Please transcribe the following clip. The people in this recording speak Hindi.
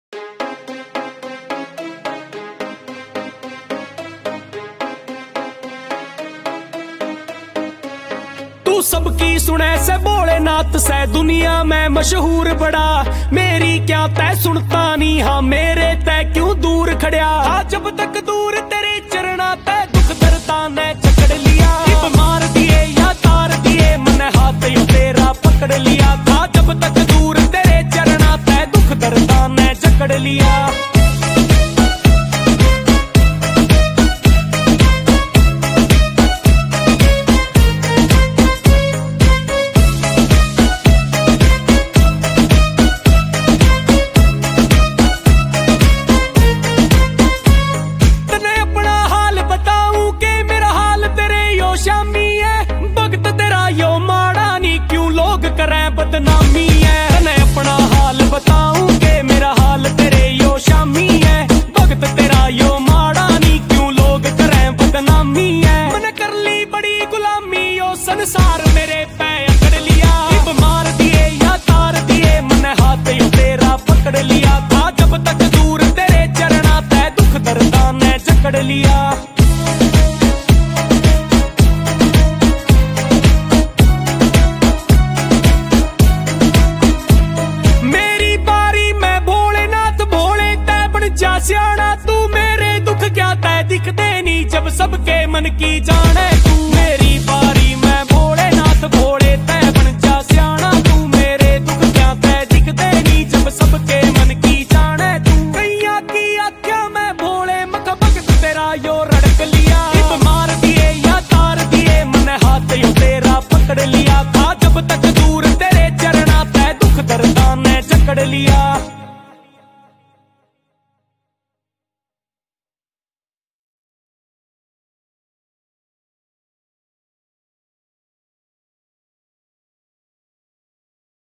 तू सबकी सुने से भोलेनाथ से दुनिया में मशहूर बड़ा। मेरी क्या तय सुनता नहीं, हाँ मेरे तय क्यों दूर खड़िया। हाँ जब तक दूर तेरे चरणा तय दुख दर्दा ने चकड़ लिया। मार दिए या तार दिए मन हाथ यू तेरा पकड़ लिया। था जब तक दूर तेरे चरणा तय दुख दर्दा ने चकड़ लिया। बदनामी है मैं अपना हाल बताऊं के मेरा हाल तेरे यो शामी है। भगत तेरा यो माड़ा नी क्यों लोग करें बदनामी है। मैंने कर ली बड़ी गुलामी यो संसार मेरे पे अकड़ लिया। मार दिए या तार दिए मैंने हाथ यू तेरा पकड़ लिया। था जब तक दूर तेरे चरणा तय दुख दर्दा ने जकड़ लिया। सियाना तू मेरे दुख क्या तय दिखते नहीं जब सबके मन की जाने तू। मेरी बारी मैं भोलेनाथ भोले तय बन जा सियाना तू। मेरे दुख क्या तय दिखते नहीं जब सबके मन की जाने तू। कैया की आख्या मैं भोले मख भगत तेरा यो रड़क लिया। मार दिए या तार दिए मन हाथ यू तेरा पकड़ लिया। था जब तक दूर तेरे चरणा तय दुख दर्दा ने जकड़ लिया।